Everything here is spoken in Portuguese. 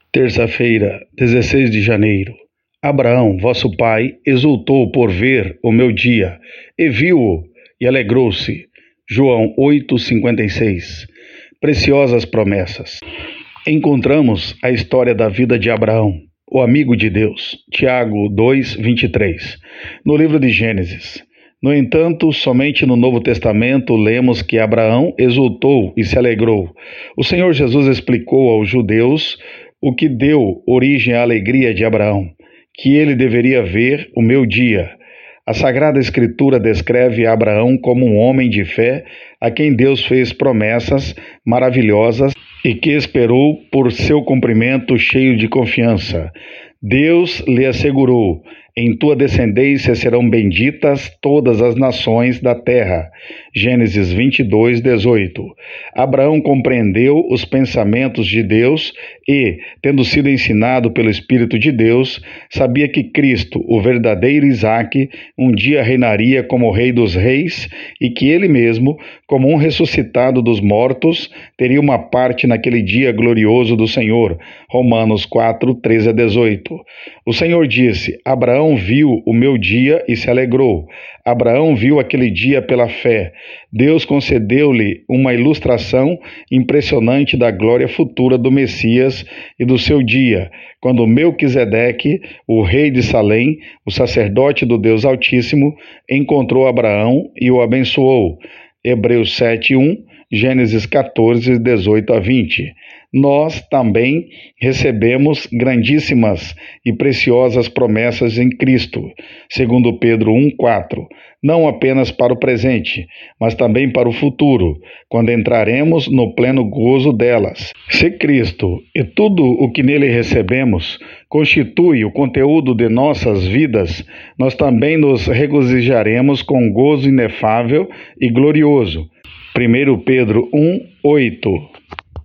Terça-feira, 16 de janeiro. Abraão, vosso pai, exultou por ver o meu dia, e viu-o, e alegrou-se. João 8:56. Preciosas promessas. Encontramos a história da vida de Abraão, o amigo de Deus, Tiago 2:23, no livro de Gênesis. No entanto, somente no Novo Testamento lemos que Abraão exultou e se alegrou. O Senhor Jesus explicou aos judeus o que deu origem à alegria de Abraão, que ele deveria ver o meu dia. A Sagrada Escritura descreve Abraão como um homem de fé a quem Deus fez promessas maravilhosas e que esperou por seu cumprimento cheio de confiança. Deus lhe assegurou: em tua descendência serão benditas todas as nações da terra. Gênesis 22:18. Abraão compreendeu os pensamentos de Deus e, tendo sido ensinado pelo Espírito de Deus, sabia que Cristo, o verdadeiro Isaque, um dia reinaria como Rei dos Reis e que ele mesmo, como um ressuscitado dos mortos, teria uma parte naquele dia glorioso do Senhor. Romanos 4:13-18. O Senhor disse: Abraão viu o meu dia e se alegrou. Abraão viu aquele dia pela fé. Deus concedeu-lhe uma ilustração impressionante da glória futura do Messias e do seu dia, quando Melquisedeque, o rei de Salém, o sacerdote do Deus Altíssimo, encontrou Abraão e o abençoou. Hebreus 7:1, Gênesis 14:18-20. Nós também recebemos grandíssimas e preciosas promessas em Cristo, segundo Pedro 1:4, não apenas para o presente, mas também para o futuro, quando entraremos no pleno gozo delas. Se Cristo e tudo o que nele recebemos constitui o conteúdo de nossas vidas, nós também nos regozijaremos com gozo inefável e glorioso. 1 Pedro 1:8.